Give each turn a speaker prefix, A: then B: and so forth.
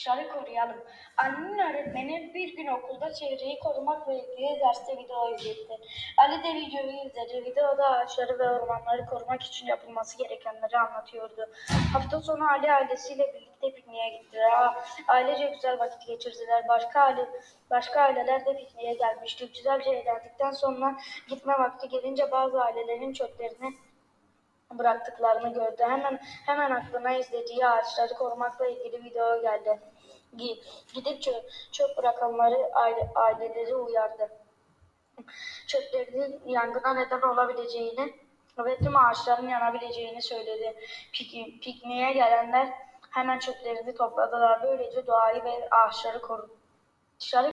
A: Dışarı koruyalım. Ali'nin öğretmeni bir gün okulda çevreyi korumakla ilgili derste video izletti. Ali de videoyu izledi. Videoda ağaçları ve ormanları korumak için yapılması gerekenleri anlatıyordu. Hafta sonu Ali ailesiyle birlikte pikniğe gittiler. Ailece güzel vakit geçirdiler. Başka aileler de pikniğe gelmişti. Güzelce eğlendikten sonra gitme vakti gelince bazı ailelerin çöplerini bıraktıklarını gördü. Hemen aklına izlediği ağaçları korumakla ilgili video geldi. Gidip çöp bırakanları aileleri uyardı. Çöplerinin yangına neden olabileceğini ve tüm ağaçların yanabileceğini söyledi. Pikniğe gelenler hemen çöplerini topladılar. Böylece doğayı ve ağaçları korudu.